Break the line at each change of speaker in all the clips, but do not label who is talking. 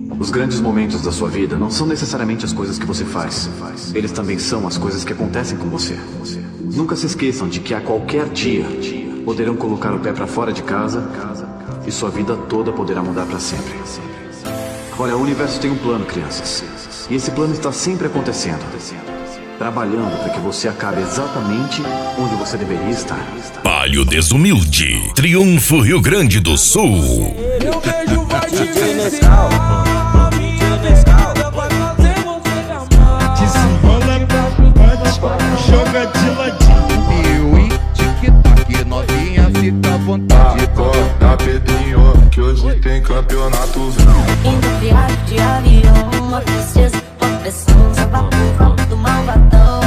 Os grandes momentos da sua vida não são necessariamente as coisas que você faz. Eles também são as coisas que acontecem com você. Nunca se esqueçam de que a qualquer dia poderão colocar o pé para fora de casa e sua vida toda poderá mudar para sempre. Olha, o universo tem um plano, crianças. E esse plano está sempre acontecendo. Trabalhando para que você acabe exatamente onde você deveria estar.
Palio Desumilde, Triunfo Rio Grande do Sul.
Meu beijo vai te vencer.
Desenrola pra bate, joga de ladinho.
E tic-tac, novinha, fica à vontade.
Acorda, Pedrinho, que hoje tem campeonato.
Indo viagem de avião, uma princesa, uma pressão, samba por volta do malvadão.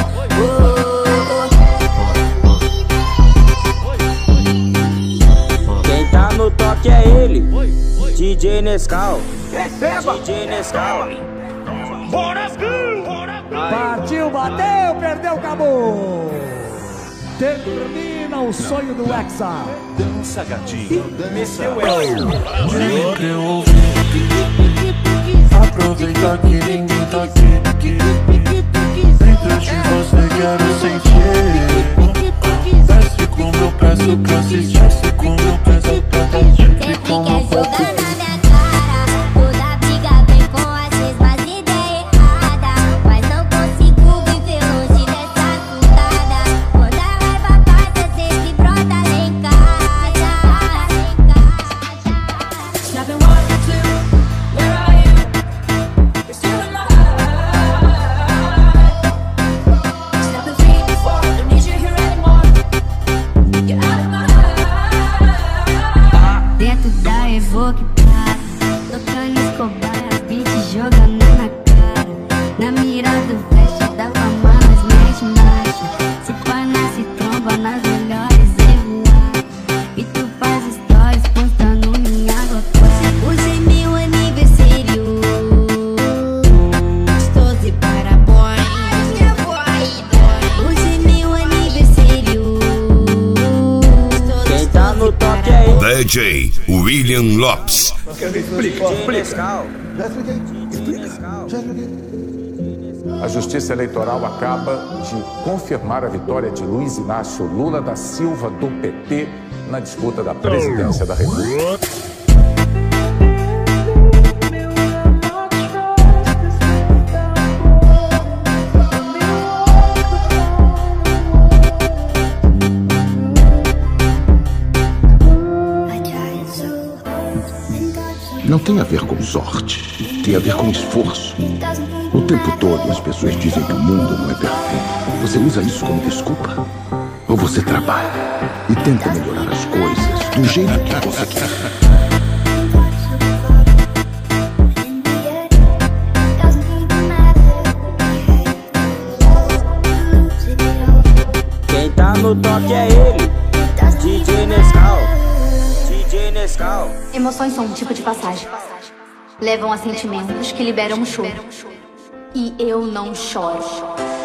Quem tá no toque é ele, DJ Nescau. DJ Nescau.
Partiu, bateu, perdeu, acabou. Termina o sonho do Hexa.
Dança, gatinho.
Meteu ela.
Aproveita que ninguém tá aqui. Dentro de você quero sentir. Desce como eu peço pra assistir. Desce como eu peço pra assistir. Como eu
Jogar na minha cara, toda briga vem com as mesmas ideias erradas. Mas não consigo viver longe dessa putada. Quando a raiva passa, sempre brota lá em casa. I've been wanting to, where are you? You're still in my heart. Stepping free before, don't need you here anymore. Get out of my heart. Dentro da Evoque tocando Escobar, beat jogando na cara. Na mira do flash da fama, mas mexe marcha. Se pá, nasce tromba nas melhores evilar. E tu faz stories postando minha gostosa. Hoje é meu aniversário, estou de parabéns. Hoje é meu aniversário.
Quem tá no toque é ele.
DJ William Lopes.
A Justiça Eleitoral acaba de confirmar a vitória de Luiz Inácio Lula da Silva, do PT, na disputa da presidência da República.
Não tem a ver com sorte, tem a ver com esforço. O tempo todo as pessoas dizem que o mundo não é perfeito. Você usa isso como desculpa? Ou você trabalha e tenta melhorar as coisas do jeito que você quer?
Quem tá no toque é ele, DJ Nescau. DJ Nescau.
Emoções são um tipo de passagem. Levam a sentimentos que liberam o choro. E eu não choro.